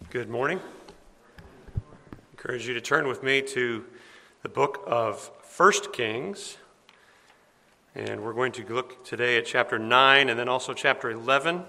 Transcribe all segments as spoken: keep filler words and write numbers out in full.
Good morning. I encourage you to turn with me to the book of First Kings. And we're going to look today at chapter nine and then also chapter eleven.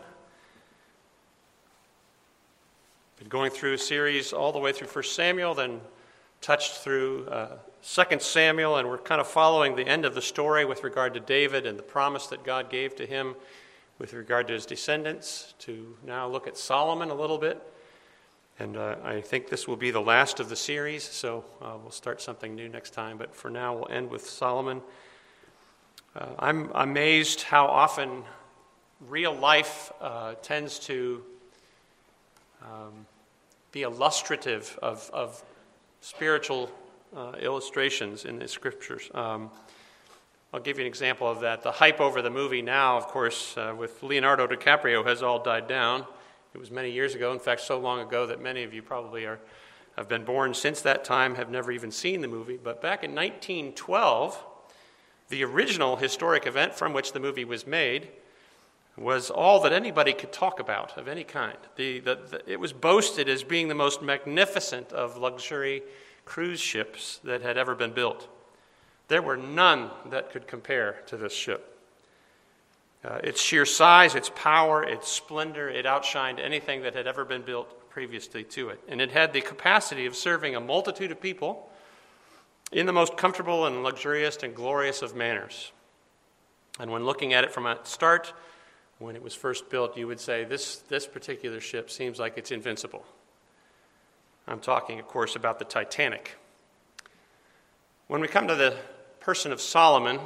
Been going through a series all the way through First Samuel, then touched through uh, Second Samuel, and we're kind of following the end of the story with regard to David and the promise that God gave to him with regard to his descendants, to now look at Solomon a little bit. And uh, I think this will be the last of the series, so uh, we'll start something new next time. But for now, we'll end with Solomon. Uh, I'm amazed how often real life uh, tends to um, be illustrative of, of spiritual uh, illustrations in the scriptures. Um, I'll give you an example of that. The hype over the movie now, of course, uh, with Leonardo DiCaprio has all died down. It was many years ago, in fact, so long ago that many of you probably are have been born since that time, have never even seen the movie. But back in nineteen twelve, the original historic event from which the movie was made was all that anybody could talk about of any kind. The, the, the, it was boasted as being the most magnificent of luxury cruise ships that had ever been built. There were none that could compare to this ship. Uh, its sheer size, its power, its splendor, it outshined anything that had ever been built previously to it. And it had the capacity of serving a multitude of people in the most comfortable and luxurious and glorious of manners. And when looking at it from a start, when it was first built, you would say, this, this particular ship seems like it's invincible. I'm talking, of course, about the Titanic. When we come to the person of Solomon,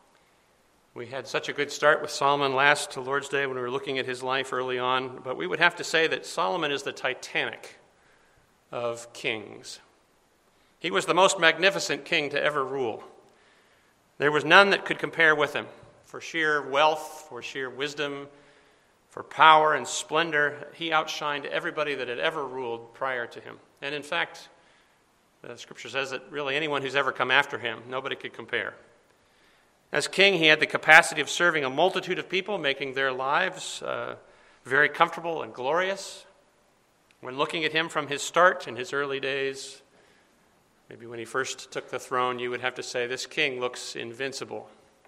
we had such a good start with Solomon last to Lord's Day when we were looking at his life early on, but we would have to say that Solomon is the Titanic of kings. He was the most magnificent king to ever rule. There was none that could compare with him for sheer wealth, for sheer wisdom, for power and splendor. He outshined everybody that had ever ruled prior to him. And in fact, the scripture says that really anyone who's ever come after him, nobody could compare. As king, he had the capacity of serving a multitude of people, making their lives uh, very comfortable and glorious. When looking at him from his start in his early days, maybe when he first took the throne, you would have to say, this king looks invincible.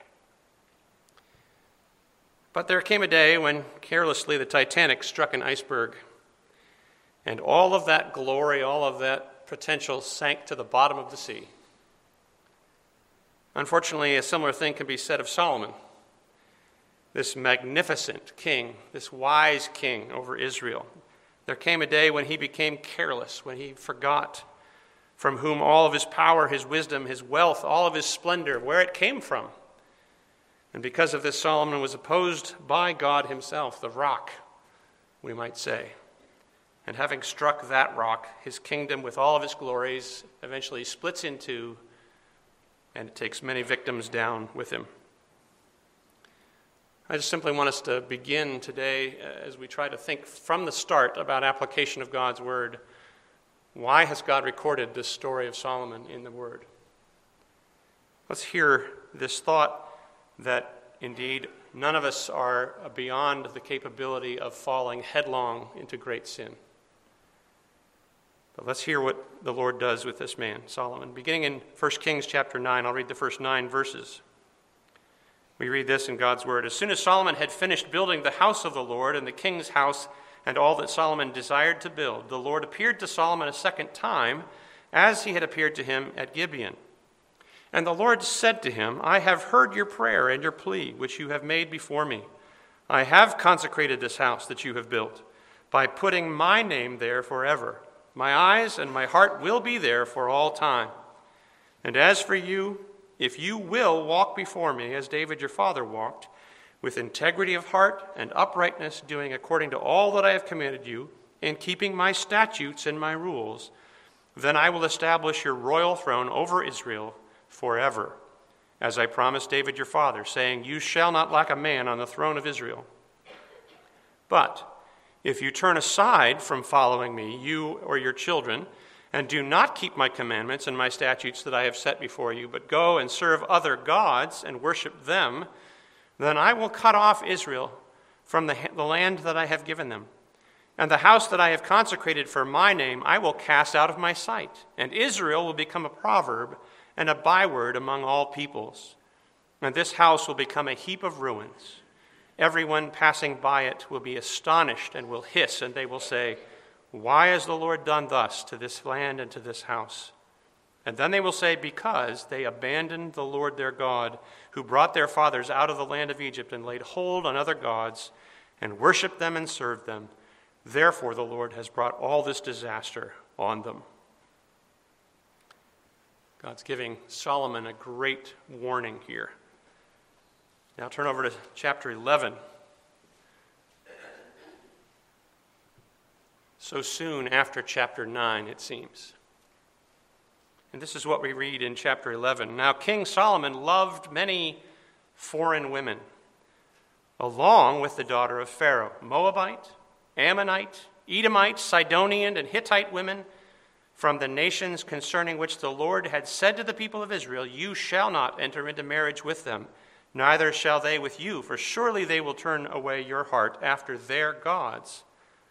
But there came a day when carelessly the Titanic struck an iceberg, and all of that glory, all of that potential sank to the bottom of the sea. Unfortunately, a similar thing can be said of Solomon, this magnificent king, this wise king over Israel. There came a day when he became careless, when he forgot from whom all of his power, his wisdom, his wealth, all of his splendor, where it came from. And because of this, Solomon was opposed by God himself, the rock, we might say. And having struck that rock, his kingdom with all of its glories eventually splits in two, and it takes many victims down with him. I just simply want us to begin today as we try to think from the start about application of God's word. Why has God recorded this story of Solomon in the word? Let's hear this thought that indeed none of us are beyond the capability of falling headlong into great sin. But let's hear what the Lord does with this man, Solomon. Beginning in First Kings chapter nine, I'll read the first nine verses. We read this in God's word. As soon as Solomon had finished building the house of the Lord and the king's house and all that Solomon desired to build, the Lord appeared to Solomon a second time, as he had appeared to him at Gibeon. And the Lord said to him, I have heard your prayer and your plea, which you have made before me. I have consecrated this house that you have built, by putting my name there forever. My eyes and my heart will be there for all time. And as for you, if you will walk before me as David your father walked, with integrity of heart and uprightness, doing according to all that I have commanded you, and keeping my statutes and my rules, then I will establish your royal throne over Israel forever, as I promised David your father, saying, you shall not lack a man on the throne of Israel. But if you turn aside from following me, you or your children, and do not keep my commandments and my statutes that I have set before you, but go and serve other gods and worship them, then I will cut off Israel from the, the land that I have given them, And the house that I have consecrated for my name I will cast out of my sight, and Israel will become a proverb and a byword among all peoples. And this house will become a heap of ruins. Everyone passing by it will be astonished and will hiss, and they will say, 'Why has the Lord done thus to this land and to this house?' And then they will say, 'Because they abandoned the Lord their God, who brought their fathers out of the land of Egypt and laid hold on other gods and worshipped them and served them. Therefore the Lord has brought all this disaster on them.'" God's giving Solomon a great warning here. Now turn over to chapter eleven. So soon after chapter nine, it seems. And this is what we read in chapter eleven. "Now King Solomon loved many foreign women, along with the daughter of Pharaoh, Moabite, Ammonite, Edomite, Sidonian, and Hittite women from the nations concerning which the Lord had said to the people of Israel, 'You shall not enter into marriage with them, neither shall they with you, for surely they will turn away your heart after their gods.'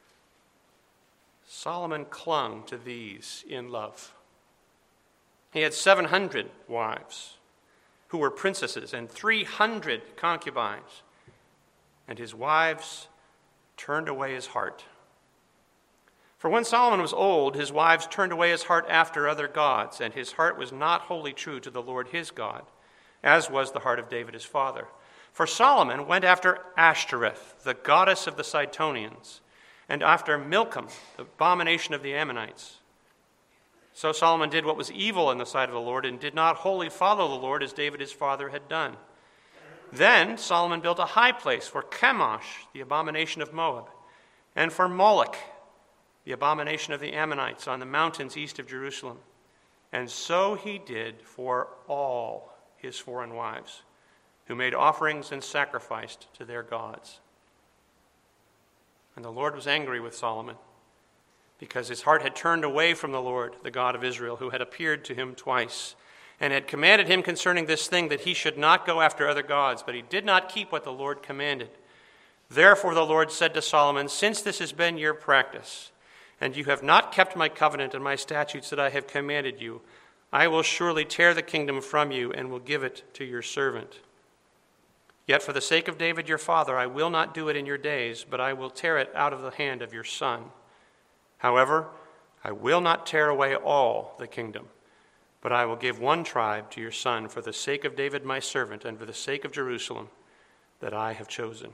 Solomon clung to these in love. He had seven hundred wives who were princesses and three hundred concubines, and his wives turned away his heart. For when Solomon was old, his wives turned away his heart after other gods, and his heart was not wholly true to the Lord his God, as was the heart of David his father. For Solomon went after Ashtoreth, the goddess of the Sidonians, and after Milcom, the abomination of the Ammonites. So Solomon did what was evil in the sight of the Lord, and did not wholly follow the Lord as David his father had done. Then Solomon built a high place for Chemosh, the abomination of Moab, and for Moloch, the abomination of the Ammonites, on the mountains east of Jerusalem. And so he did for all his foreign wives, who made offerings and sacrificed to their gods. And the Lord was angry with Solomon, because his heart had turned away from the Lord, the God of Israel, who had appeared to him twice, and had commanded him concerning this thing that he should not go after other gods, but he did not keep what the Lord commanded. Therefore the Lord said to Solomon, "Since this has been your practice, and you have not kept my covenant and my statutes that I have commanded you, I will surely tear the kingdom from you and will give it to your servant. Yet for the sake of David your father, I will not do it in your days, but I will tear it out of the hand of your son. However, I will not tear away all the kingdom, but I will give one tribe to your son for the sake of David my servant and for the sake of Jerusalem that I have chosen."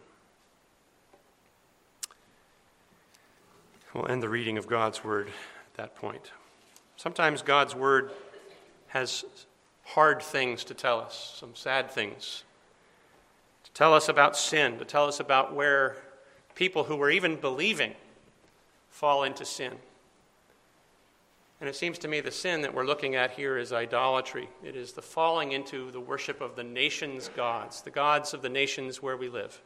We'll end the reading of God's word at that point. Sometimes God's word has hard things to tell us, some sad things, to tell us about sin, to tell us about where people who were even believing fall into sin. And it seems to me the sin that we're looking at here is idolatry. It is the falling into the worship of the nation's gods, the gods of the nations where we live.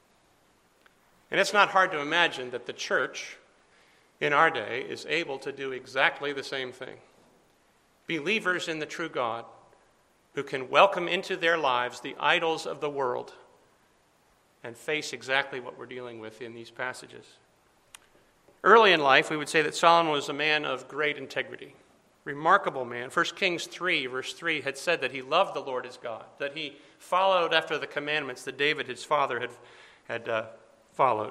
And it's not hard to imagine that the church in our day is able to do exactly the same thing. Believers in the true God who can welcome into their lives the idols of the world and face exactly what we're dealing with in these passages. Early in life, we would say that Solomon was a man of great integrity, remarkable man. First Kings three, verse three, had said that he loved the Lord his God, that he followed after the commandments that David, his father, had, had uh, followed.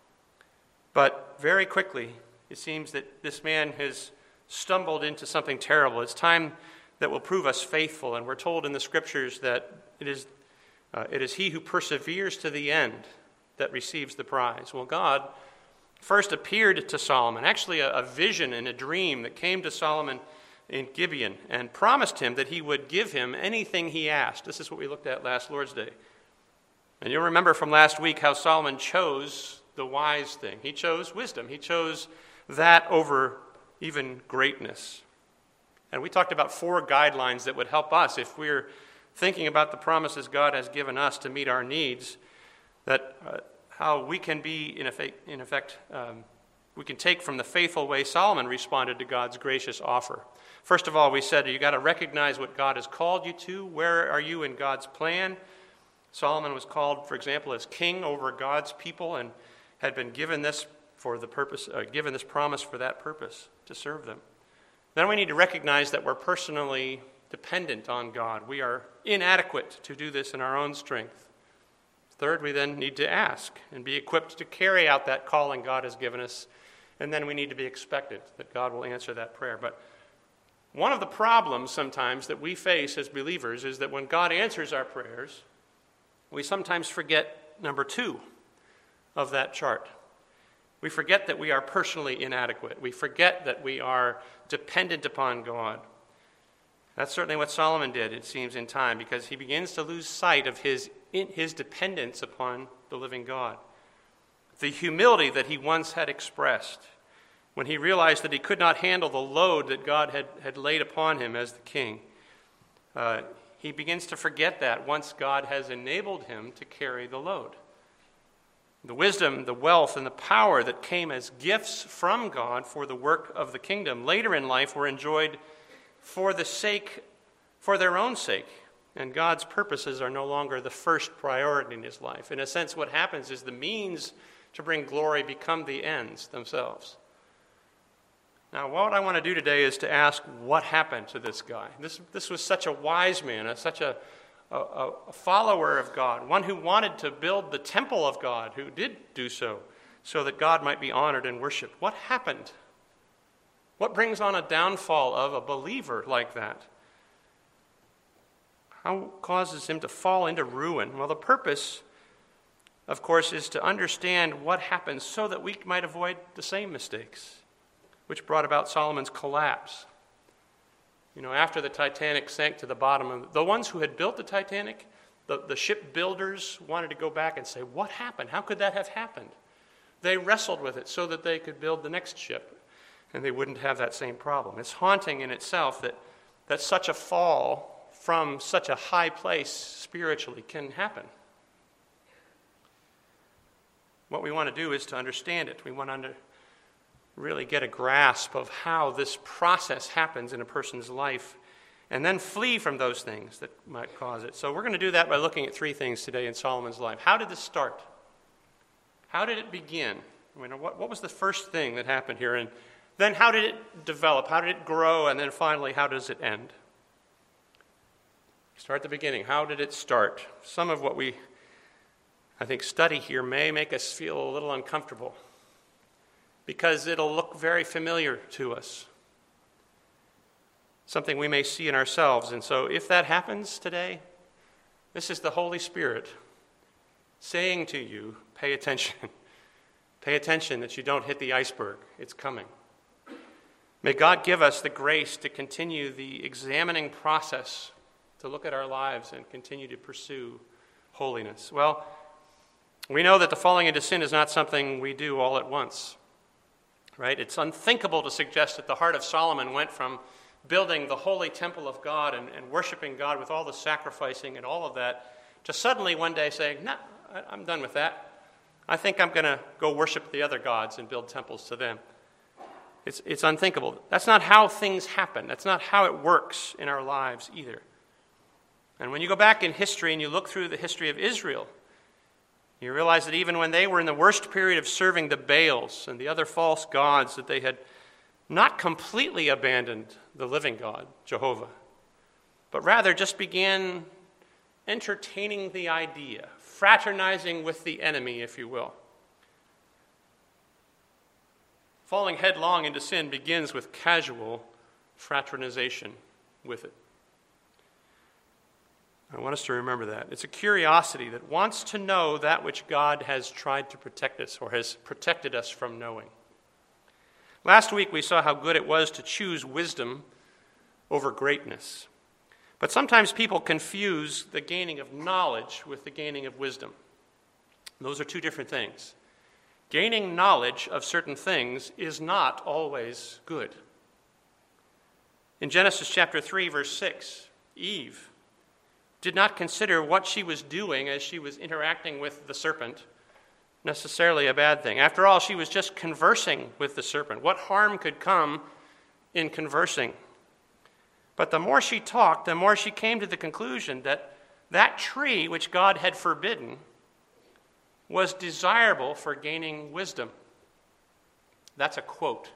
But very quickly, it seems that this man has stumbled into something terrible. It's time that will prove us faithful, and we're told in the Scriptures that it is, uh, it is he who perseveres to the end that receives the prize. Well, God first appeared to Solomon, actually a, a vision and a dream that came to Solomon in Gibeon, and promised him that he would give him anything he asked. This is what we looked at last Lord's Day. And you'll remember from last week how Solomon chose the wise thing. He chose wisdom. He chose that over even greatness. And we talked about four guidelines that would help us if we're thinking about the promises God has given us to meet our needs, that uh, how we can be, in effect, in effect um, we can take from the faithful way Solomon responded to God's gracious offer. First of all, we said you got to recognize what God has called you to. Where are you in God's plan? Solomon was called, for example, as king over God's people and had been given this for the purpose, uh, given this promise for that purpose, to serve them. Then we need to recognize that we're personally dependent on God. We are inadequate to do this in our own strength. Third, we then need to ask and be equipped to carry out that calling God has given us. And then we need to be expectant that God will answer that prayer. But one of the problems sometimes that we face as believers is that when God answers our prayers, we sometimes forget number two of that chart. We forget that we are personally inadequate. We forget that we are dependent upon God. That's certainly what Solomon did, it seems, in time, because he begins to lose sight of his, his dependence upon the living God. The humility that he once had expressed when he realized that he could not handle the load that God had, had laid upon him as the king. Uh, he begins to forget that once God has enabled him to carry the load. The wisdom, the wealth, and the power that came as gifts from God for the work of the kingdom later in life were enjoyed for the sake, for their own sake. And God's purposes are no longer the first priority in his life. In a sense, what happens is the means to bring glory become the ends themselves. Now, what I want to do today is to ask what happened to this guy. This, this was such a wise man, a, such a, a, a follower of God, one who wanted to build the temple of God, who did do so, so that God might be honored and worshiped. What happened? What brings on a downfall of a believer like that? How causes him to fall into ruin? Well, the purpose, of course, is to understand what happens so that we might avoid the same mistakes, which brought about Solomon's collapse. You know, after the Titanic sank to the bottom, of, the ones who had built the Titanic, the, the shipbuilders wanted to go back and say, what happened? How could that have happened? They wrestled with it so that they could build the next ship, and they wouldn't have that same problem. It's haunting in itself that, that such a fall from such a high place spiritually can happen. What we want to do is to understand it. We want to under, really get a grasp of how this process happens in a person's life, and then flee from those things that might cause it. So we're going to do that by looking at three things today in Solomon's life. How did this start? How did it begin? I mean, what, what was the first thing that happened here? And then how did it develop? How did it grow? And then finally, how does it end? Start at the beginning. How did it start? Some of what we, I think, study here may make us feel a little uncomfortable because it'll look very familiar to us. Something we may see in ourselves. And so if that happens today, this is the Holy Spirit saying to you, pay attention. Pay attention that you don't hit the iceberg. It's coming. May God give us the grace to continue the examining process, to look at our lives and continue to pursue holiness. Well, we know that the falling into sin is not something we do all at once, right? It's unthinkable to suggest that the heart of Solomon went from building the holy temple of God and, and worshiping God with all the sacrificing and all of that to suddenly one day saying, no, nah, I'm done with that. I think I'm going to go worship the other gods and build temples to them. It's, it's unthinkable. That's not how things happen. That's not how it works in our lives either. And when you go back in history and you look through the history of Israel, you realize that even when they were in the worst period of serving the Baals and the other false gods, that they had not completely abandoned the living God, Jehovah, but rather just began entertaining the idea, fraternizing with the enemy, if you will. Falling headlong into sin begins with casual fraternization with it. I want us to remember that. It's a curiosity that wants to know that which God has tried to protect us or has protected us from knowing. Last week we saw how good it was to choose wisdom over greatness. But sometimes people confuse the gaining of knowledge with the gaining of wisdom. Those are two different things. Gaining knowledge of certain things is not always good. In Genesis chapter three, verse six, Eve did not consider what she was doing as she was interacting with the serpent necessarily a bad thing. After all, she was just conversing with the serpent. What harm could come in conversing? But the more she talked, the more she came to the conclusion that that tree which God had forbidden was desirable for gaining wisdom. That's a quote.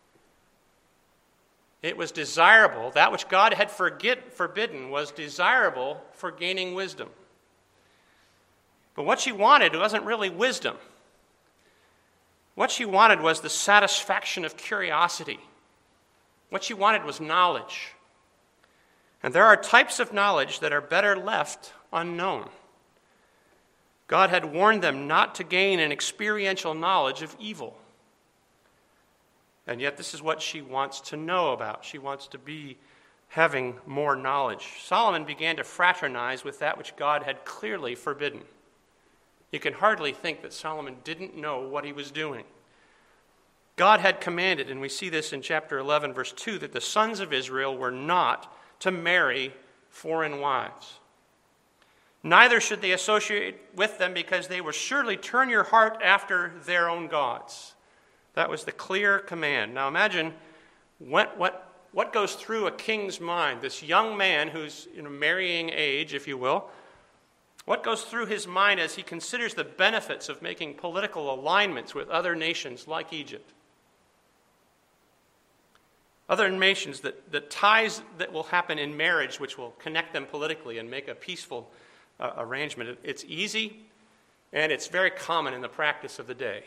It was desirable, that which God had forget, forbidden was desirable for gaining wisdom. But what she wanted wasn't really wisdom. What she wanted was the satisfaction of curiosity. What she wanted was knowledge. And there are types of knowledge that are better left unknown. God had warned them not to gain an experiential knowledge of evil. And yet this is what she wants to know about. She wants to be having more knowledge. Solomon began to fraternize with that which God had clearly forbidden. You can hardly think that Solomon didn't know what he was doing. God had commanded, and we see this in chapter eleven, verse two, that the sons of Israel were not to marry foreign wives. Neither should they associate with them, because they will surely turn your heart after their own gods. That was the clear command. Now imagine what, what, what goes through a king's mind, this young man who's in a marrying age, if you will. What goes through his mind as he considers the benefits of making political alignments with other nations like Egypt? Other nations, that, that ties that will happen in marriage, which will connect them politically and make a peaceful uh, arrangement. It, it's easy, and it's very common in the practice of the day.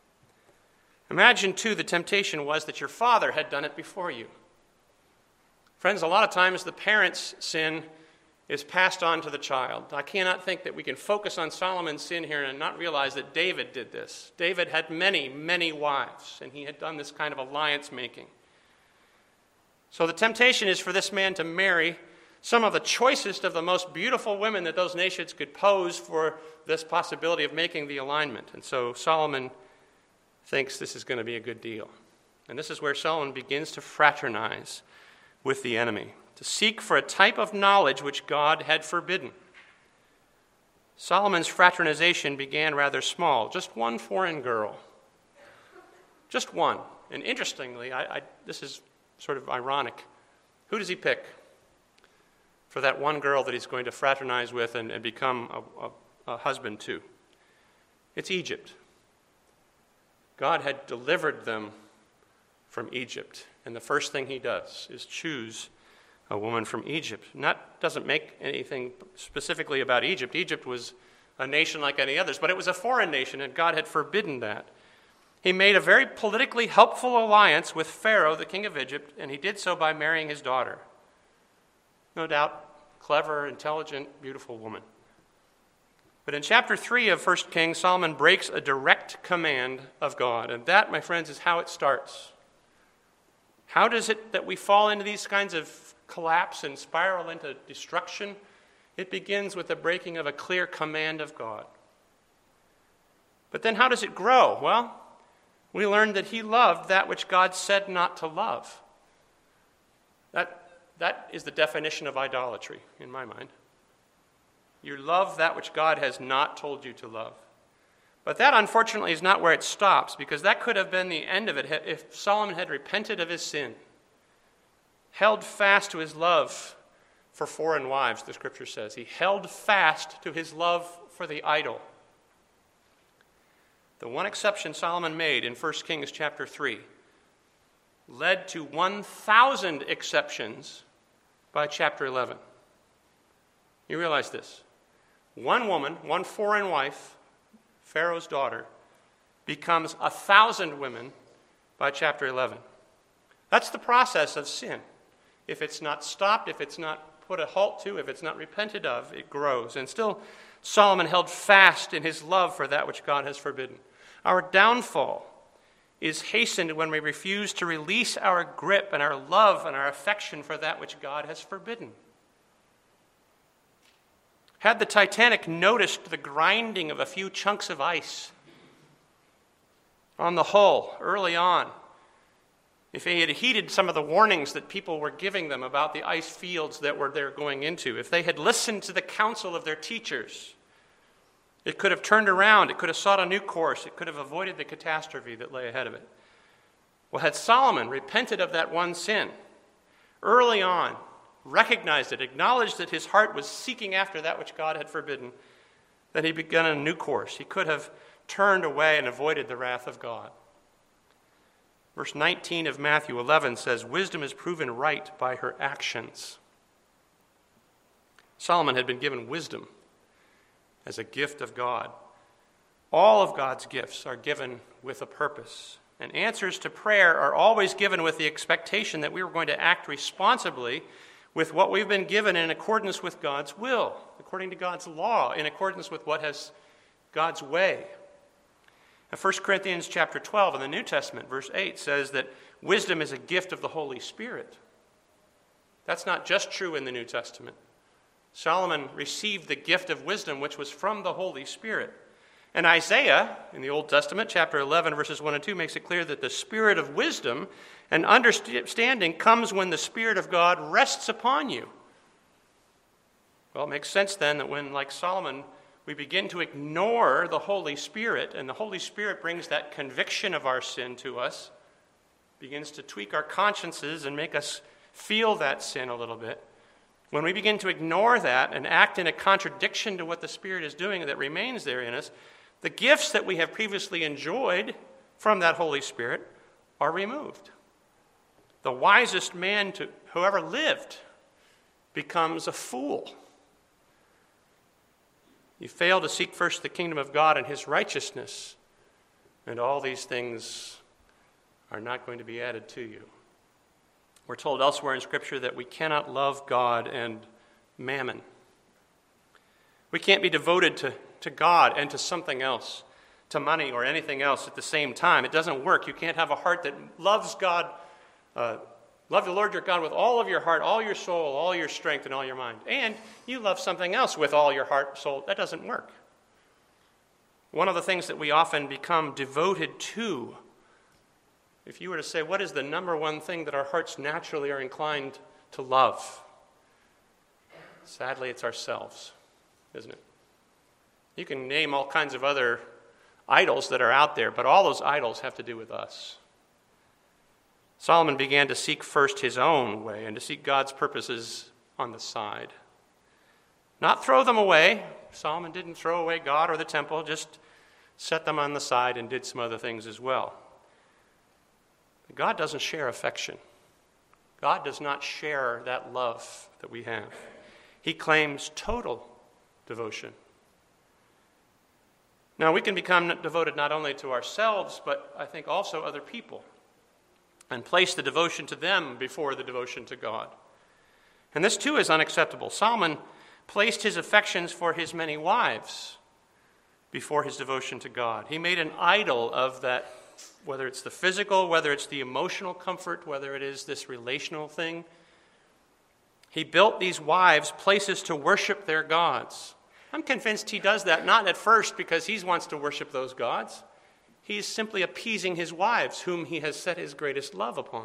Imagine, too, the temptation was that your father had done it before you. Friends, a lot of times the parent's sin is passed on to the child. I cannot think that we can focus on Solomon's sin here and not realize that David did this. David had many, many wives, and he had done this kind of alliance making. So the temptation is for this man to marry some of the choicest of the most beautiful women that those nations could pose for this possibility of making the alignment. And so Solomon thinks this is going to be a good deal. And this is where Solomon begins to fraternize with the enemy, to seek for a type of knowledge which God had forbidden. Solomon's fraternization began rather small, just one foreign girl. Just one. And interestingly, I, I, this is sort of ironic. Who does he pick for that one girl that he's going to fraternize with and, and become a, a, a husband to? It's Egypt. God had delivered them from Egypt. And the first thing he does is choose a woman from Egypt. And that doesn't make anything specifically about Egypt. Egypt was a nation like any others, but it was a foreign nation, and God had forbidden that. He made a very politically helpful alliance with Pharaoh, the king of Egypt, and he did so by marrying his daughter. No doubt, clever, intelligent, beautiful woman. But in chapter three of First Kings, Solomon breaks a direct command of God. And that, my friends, is how it starts. How does it that we fall into these kinds of collapse and spiral into destruction? It begins with the breaking of a clear command of God. But then how does it grow? Well, we learned that he loved that which God said not to love. That, that is the definition of idolatry, in my mind. You love that which God has not told you to love. But that, unfortunately, is not where it stops, because that could have been the end of it if Solomon had repented of his sin, held fast to his love for foreign wives, the scripture says. He held fast to his love for the idol. The one exception Solomon made in First Kings chapter three led to one thousand exceptions by chapter eleven. You realize this. One woman, one foreign wife, Pharaoh's daughter, becomes a thousand women by chapter eleven. That's the process of sin. If it's not stopped, if it's not put a halt to, if it's not repented of, it grows. And still, Solomon held fast in his love for that which God has forbidden. Our downfall is hastened when we refuse to release our grip and our love and our affection for that which God has forbidden. Had the Titanic noticed the grinding of a few chunks of ice on the hull early on, if they had heeded some of the warnings that people were giving them about the ice fields that were they're going into, if they had listened to the counsel of their teachers, it could have turned around, it could have sought a new course, it could have avoided the catastrophe that lay ahead of it. Well, had Solomon repented of that one sin early on, recognized it, acknowledged that his heart was seeking after that which God had forbidden, then he began a new course. He could have turned away and avoided the wrath of God. Verse nineteen of Matthew eleven says, "Wisdom is proven right by her actions." Solomon had been given wisdom as a gift of God. All of God's gifts are given with a purpose. And answers to prayer are always given with the expectation that we are going to act responsibly with what we've been given in accordance with God's will, according to God's law, in accordance with what has God's way. And First Corinthians chapter twelve in the New Testament, verse eight, says that wisdom is a gift of the Holy Spirit. That's not just true in the New Testament. Solomon received the gift of wisdom, which was from the Holy Spirit. And Isaiah, in the Old Testament, chapter eleven, verses one and two, makes it clear that the spirit of wisdom and understanding comes when the Spirit of God rests upon you. Well, it makes sense then that when, like Solomon, we begin to ignore the Holy Spirit, and the Holy Spirit brings that conviction of our sin to us, begins to tweak our consciences and make us feel that sin a little bit. When we begin to ignore that and act in a contradiction to what the Spirit is doing that remains there in us, the gifts that we have previously enjoyed from that Holy Spirit are removed. The wisest man to who ever lived becomes a fool. You fail to seek first the kingdom of God and his righteousness, and all these things are not going to be added to you. We're told elsewhere in Scripture that we cannot love God and mammon. We can't be devoted to, to God and to something else, to money or anything else at the same time. It doesn't work. You can't have a heart that loves God, uh, love the Lord your God with all of your heart, all your soul, all your strength, and all your mind. And you love something else with all your heart, soul. That doesn't work. One of the things that we often become devoted to, if you were to say, what is the number one thing that our hearts naturally are inclined to love? Sadly, it's ourselves, isn't it? You can name all kinds of other idols that are out there, but all those idols have to do with us. Solomon began to seek first his own way and to seek God's purposes on the side. Not throw them away. Solomon didn't throw away God or the temple, just set them on the side and did some other things as well. God doesn't share affection. God does not share that love that we have. He claims total devotion. Now, we can become devoted not only to ourselves, but I think also other people, and place the devotion to them before the devotion to God. And this too is unacceptable. Solomon placed his affections for his many wives before his devotion to God. He made an idol of that, whether it's the physical, whether it's the emotional comfort, whether it is this relational thing. He built these wives places to worship their gods. I'm convinced he does that not at first because he wants to worship those gods. He's simply appeasing his wives, whom he has set his greatest love upon.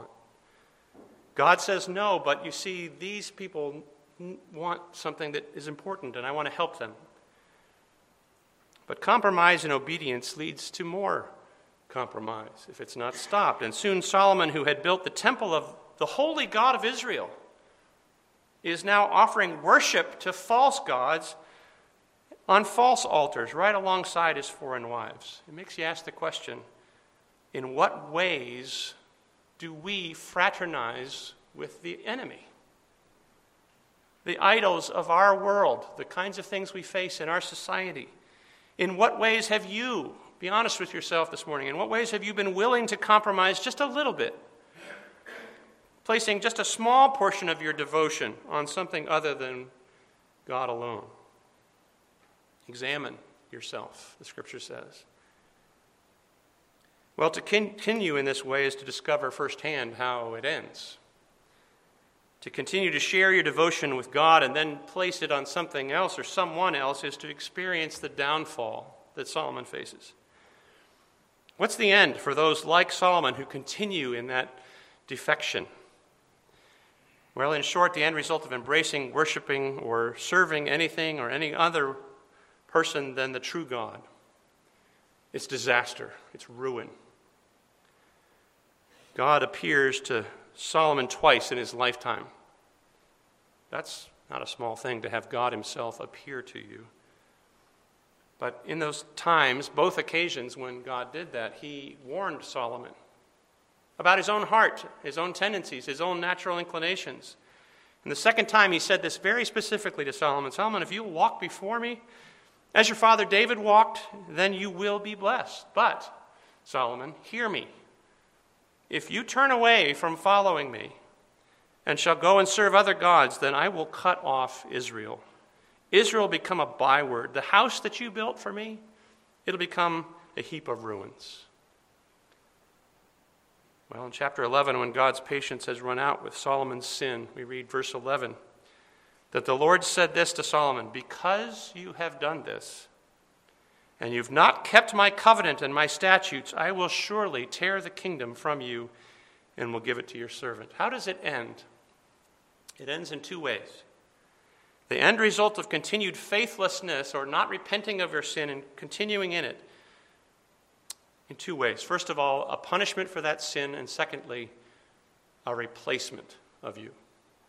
God says no, but you see, these people want something that is important, and I want to help them. But compromise and obedience leads to more compromise if it's not stopped. And soon Solomon, who had built the temple of the holy God of Israel, is now offering worship to false gods on false altars right alongside his foreign wives. It makes you ask the question, in what ways do we fraternize with the enemy? The idols of our world, the kinds of things we face in our society. In what ways have you, be honest with yourself this morning, in what ways have you been willing to compromise just a little bit? Placing just a small portion of your devotion on something other than God alone. Examine yourself, the Scripture says. Well, to continue in this way is to discover firsthand how it ends. To continue to share your devotion with God and then place it on something else or someone else is to experience the downfall that Solomon faces. What's the end for those like Solomon who continue in that defection? Well, in short, the end result of embracing, worshiping, or serving anything or any other person than the true God, it's disaster, it's ruin. God appears to Solomon twice in his lifetime. That's not a small thing to have God himself appear to you. But in those times, both occasions when God did that, he warned Solomon. about his own heart, his own tendencies, his own natural inclinations. And the second time he said this very specifically to Solomon, Solomon, if you walk before me as your father David walked, then you will be blessed. But, Solomon, hear me. If you turn away from following me and shall go and serve other gods, then I will cut off Israel. Israel will become a byword. The house that you built for me, it'll become a heap of ruins. Well, in chapter eleven, when God's patience has run out with Solomon's sin, we read verse eleven, that the Lord said this to Solomon, because you have done this, and you've not kept my covenant and my statutes, I will surely tear the kingdom from you and will give it to your servant. How does it end? It ends in two ways. The end result of continued faithlessness or not repenting of your sin and continuing in it, in two ways. First of all, a punishment for that sin, and secondly, a replacement of you.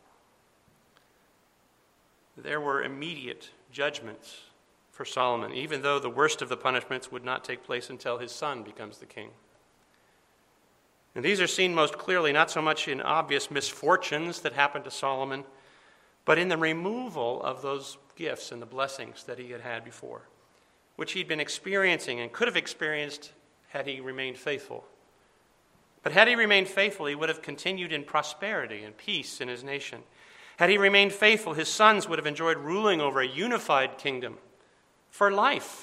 There were immediate judgments for Solomon, even though the worst of the punishments would not take place until his son becomes the king. And these are seen most clearly not so much in obvious misfortunes that happened to Solomon, but in the removal of those gifts and the blessings that he had had before, which he'd been experiencing and could have experienced had he remained faithful. But had he remained faithful, he would have continued in prosperity and peace in his nation. Had he remained faithful, his sons would have enjoyed ruling over a unified kingdom for life,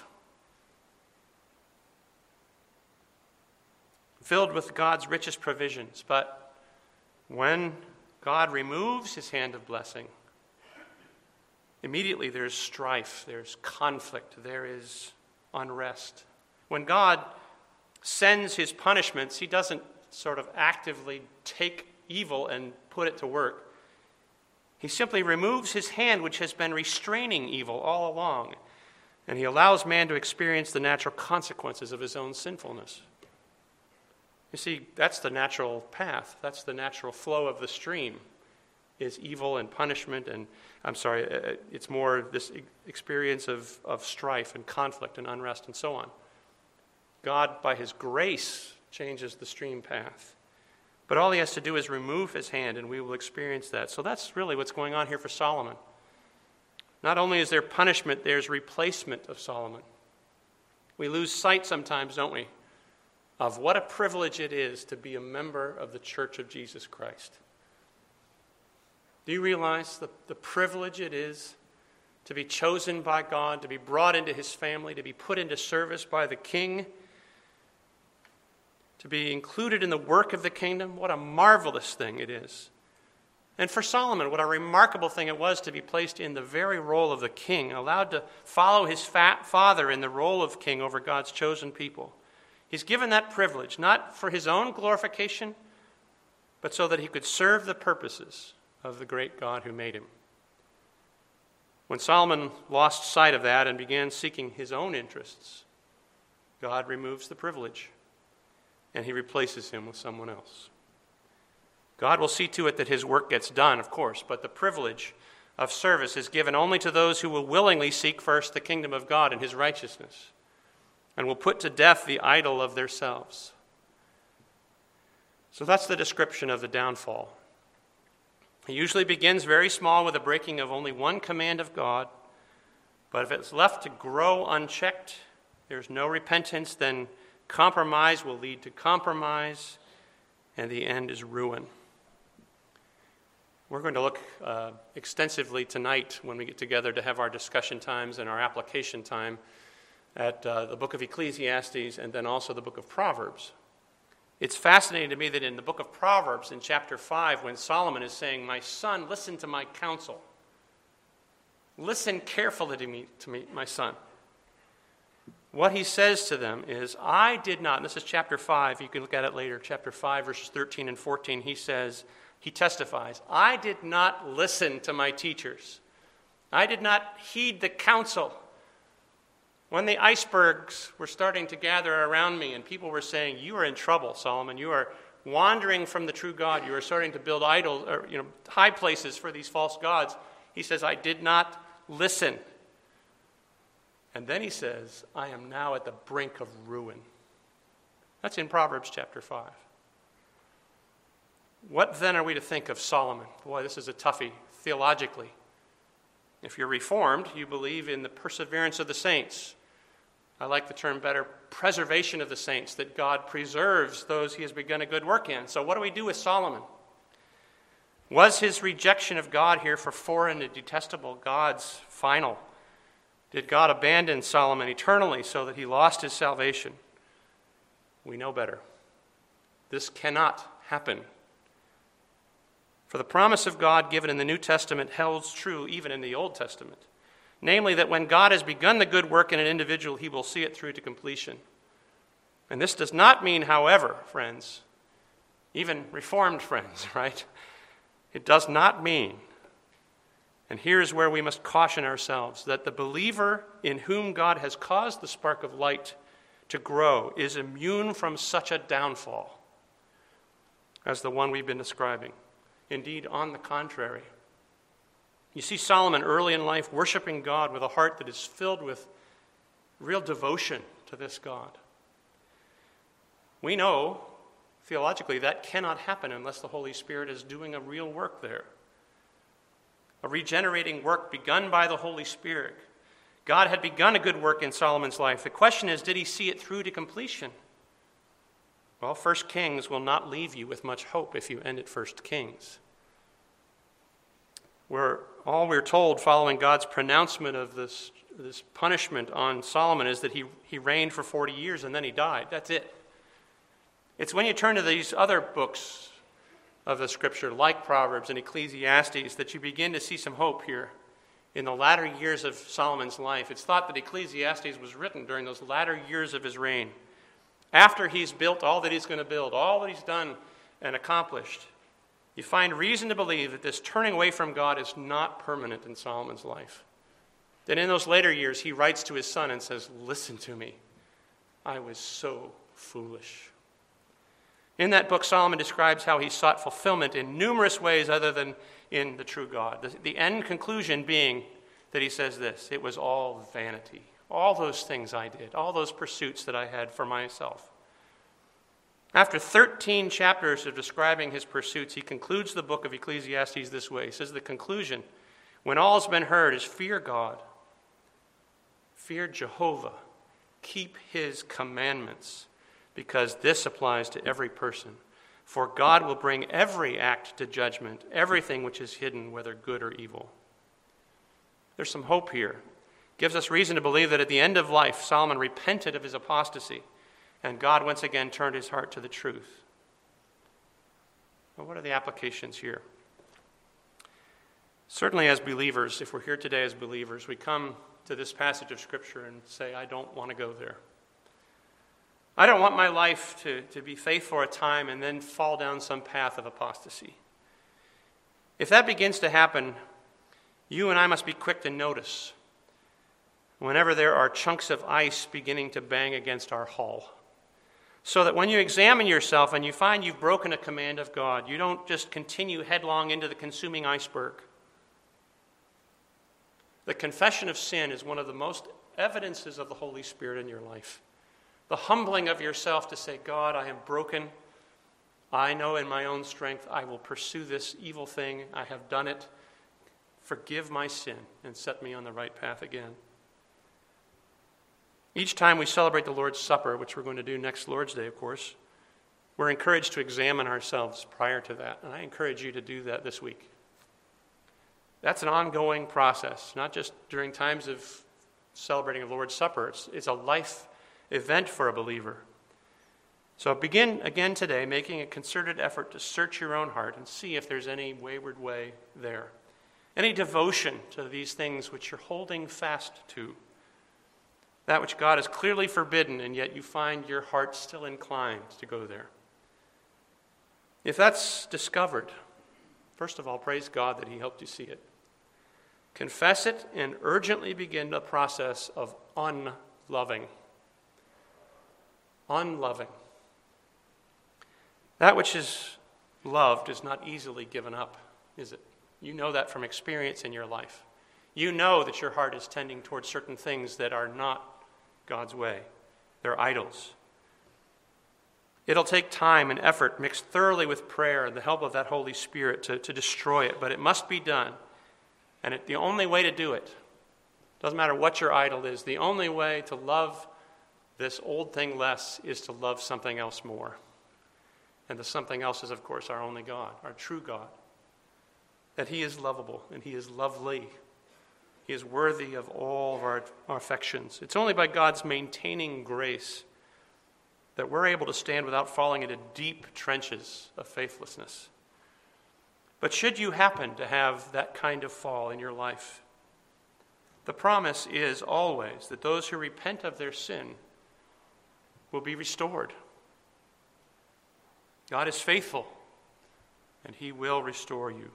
filled with God's richest provisions. But when God removes his hand of blessing, immediately there's strife, there's conflict, there is unrest. When God sends his punishments, he doesn't sort of actively take evil and put it to work. He simply removes his hand, which has been restraining evil all along, and he allows man to experience the natural consequences of his own sinfulness. You see, that's the natural path. That's the natural flow of the stream, is evil and punishment, and, I'm sorry, it's more this experience of, of strife and conflict and unrest and so on. God, by his grace, changes the stream path. But all he has to do is remove his hand, and we will experience that. So that's really what's going on here for Solomon. Not only is there punishment, there's replacement of Solomon. We lose sight sometimes, don't we, of what a privilege it is to be a member of the Church of Jesus Christ. Do you realize the, the privilege it is to be chosen by God, to be brought into his family, to be put into service by the King, to be included in the work of the kingdom? What a marvelous thing it is. And for Solomon, what a remarkable thing it was to be placed in the very role of the king, allowed to follow his fat father in the role of king over God's chosen people. He's given that privilege, not for his own glorification, but so that he could serve the purposes of the great God who made him. When Solomon lost sight of that and began seeking his own interests, God removes the privilege, and he replaces him with someone else. God will see to it that his work gets done, of course, but the privilege of service is given only to those who will willingly seek first the kingdom of God and his righteousness, and will put to death the idol of themselves. So that's the description of the downfall. It usually begins very small with a breaking of only one command of God, but if it's left to grow unchecked, there's no repentance, then compromise will lead to compromise, and the end is ruin. We're going to look uh, extensively tonight when we get together to have our discussion times and our application time at uh, the book of Ecclesiastes and then also the book of Proverbs. It's fascinating to me that in the book of Proverbs, in chapter five, when Solomon is saying, "My son, listen to my counsel. Listen carefully to me, to me, my son." What he says to them is, I did not, and this is chapter five, you can look at it later, chapter five, verses thirteen and fourteen, he says, he testifies, I did not listen to my teachers. I did not heed the counsel. When the icebergs were starting to gather around me and people were saying, you are in trouble, Solomon, you are wandering from the true God, you are starting to build idols, or, you know, high places for these false gods, he says, I did not listen. And then he says, I am now at the brink of ruin. That's in Proverbs chapter five. What then are we to think of Solomon? Boy, this is a toughie theologically. If you're Reformed, you believe in the perseverance of the saints. I like the term better, preservation of the saints, that God preserves those he has begun a good work in. So what do we do with Solomon? Was his rejection of God here for foreign and detestable gods final? Did God abandon Solomon eternally so that he lost his salvation? We know better. This cannot happen. For the promise of God given in the New Testament holds true even in the Old Testament. Namely, that when God has begun the good work in an individual, he will see it through to completion. And this does not mean, however, friends, even Reformed friends, right? It does not mean, and here's where we must caution ourselves, that the believer in whom God has caused the spark of light to grow is immune from such a downfall as the one we've been describing. Indeed, on the contrary. You see Solomon early in life worshiping God with a heart that is filled with real devotion to this God. We know, theologically, that cannot happen unless the Holy Spirit is doing a real work there. A regenerating work begun by the Holy Spirit. God had begun a good work in Solomon's life. The question is, did he see it through to completion? Well, First Kings will not leave you with much hope if you end at First Kings. Where all we're told following God's pronouncement of this, this punishment on Solomon is that he, he reigned for forty years and then he died. That's it. It's when you turn to these other books of the Scripture, like Proverbs and Ecclesiastes, that you begin to see some hope here. In the latter years of Solomon's life, it's thought that Ecclesiastes was written during those latter years of his reign. After he's built all that he's going to build, all that he's done and accomplished, you find reason to believe that this turning away from God is not permanent in Solomon's life. Then in those later years, he writes to his son and says, "Listen to me. I was so foolish." In that book, Solomon describes how he sought fulfillment in numerous ways other than in the true God. The, the end conclusion being that he says this: it was all vanity. All those things I did, all those pursuits that I had for myself. After thirteen chapters of describing his pursuits, he concludes the book of Ecclesiastes this way. He says the conclusion, when all has been heard, is fear God, fear Jehovah, keep his commandments, because this applies to every person. For God will bring every act to judgment, everything which is hidden, whether good or evil. There's some hope here. Gives us reason to believe that at the end of life, Solomon repented of his apostasy, and God once again turned his heart to the truth. Well, what are the applications here? Certainly as believers, if we're here today as believers, we come to this passage of Scripture and say, I don't want to go there. I don't want my life to, to be faithful for a time and then fall down some path of apostasy. If that begins to happen, you and I must be quick to notice whenever there are chunks of ice beginning to bang against our hull. So that when you examine yourself and you find you've broken a command of God, you don't just continue headlong into the consuming iceberg. The confession of sin is one of the most evidences of the Holy Spirit in your life. The humbling of yourself to say, God, I am broken. I know in my own strength I will pursue this evil thing. I have done it. Forgive my sin and set me on the right path again. Each time we celebrate the Lord's Supper, which we're going to do next Lord's Day, of course, we're encouraged to examine ourselves prior to that. And I encourage you to do that this week. That's an ongoing process, not just during times of celebrating the Lord's Supper. It's, it's a life event for a believer. So begin again today making a concerted effort to search your own heart and see if there's any wayward way there. Any devotion to these things which you're holding fast to. That which God has clearly forbidden, and yet you find your heart still inclined to go there. If that's discovered, first of all, praise God that he helped you see it. Confess it and urgently begin the process of unloving. Unloving. That which is loved is not easily given up, is it? You know that from experience in your life. You know that your heart is tending towards certain things that are not God's way. They're idols. It'll take time and effort mixed thoroughly with prayer and the help of that Holy Spirit to, to destroy it, but it must be done. And it, the only way to do it, doesn't matter what your idol is, the only way to love this old thing less is to love something else more. And the something else is, of course, our only God, our true God. That he is lovable and he is lovely. He is worthy of all of our, our affections. It's only by God's maintaining grace that we're able to stand without falling into deep trenches of faithlessness. But should you happen to have that kind of fall in your life, the promise is always that those who repent of their sin will be restored. God is faithful, and he will restore you.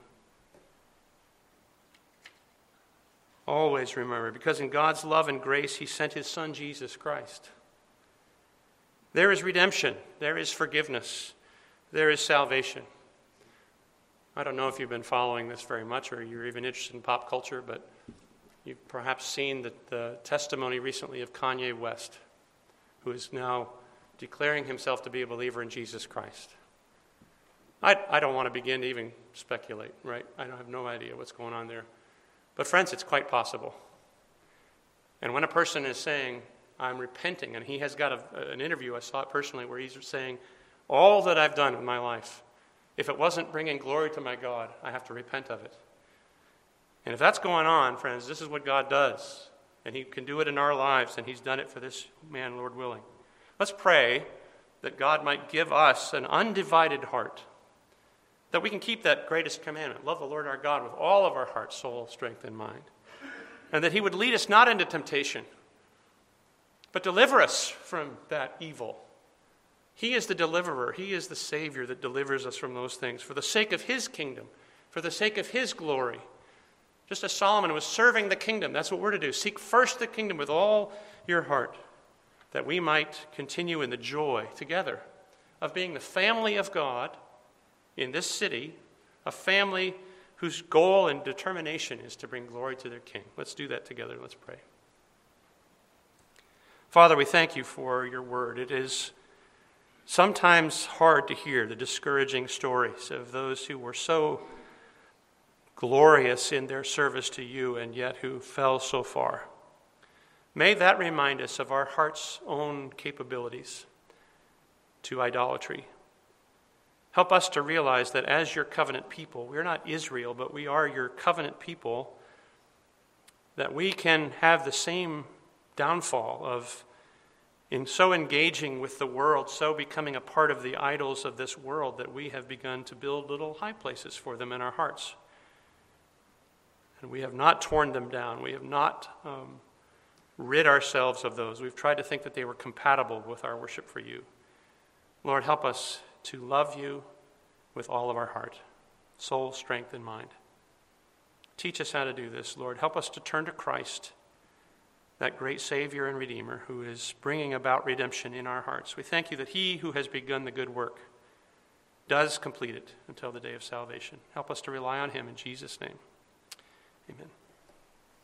Always remember, because in God's love and grace, he sent his Son, Jesus Christ. There is redemption. There is forgiveness. There is salvation. I don't know if you've been following this very much or you're even interested in pop culture, but you've perhaps seen the, the testimony recently of Kanye West, who is now declaring himself to be a believer in Jesus Christ. I, I don't want to begin to even speculate, right? I don't have no idea what's going on there. But friends, it's quite possible. And when a person is saying, I'm repenting, and he has got a, an interview, I saw it personally, where he's saying, all that I've done in my life, if it wasn't bringing glory to my God, I have to repent of it. And if that's going on, friends, this is what God does. And he can do it in our lives, and he's done it for this man, Lord willing. Let's pray that God might give us an undivided heart, that we can keep that greatest commandment, love the Lord our God with all of our heart, soul, strength, and mind. And that he would lead us not into temptation, but deliver us from that evil. He is the deliverer. He is the Savior that delivers us from those things for the sake of his kingdom, for the sake of his glory. Just as Solomon was serving the kingdom, that's what we're to do. Seek first the kingdom with all your heart, that we might continue in the joy together of being the family of God in this city, a family whose goal and determination is to bring glory to their King. Let's do that together. Let's pray. Father, we thank you for your word. It is sometimes hard to hear the discouraging stories of those who were so glorious in their service to you and yet who fell so far. May that remind us of our heart's own capabilities to idolatry. Help us to realize that as your covenant people, we're not Israel, but we are your covenant people, that we can have the same downfall of in so engaging with the world, so becoming a part of the idols of this world that we have begun to build little high places for them in our hearts. And we have not torn them down. We have not um, rid ourselves of those. We've tried to think that they were compatible with our worship for you. Lord, help us to love you with all of our heart, soul, strength, and mind. Teach us how to do this, Lord. Help us to turn to Christ, that great Savior and Redeemer who is bringing about redemption in our hearts. We thank you that he who has begun the good work does complete it until the day of salvation. Help us to rely on him in Jesus' name. Amen.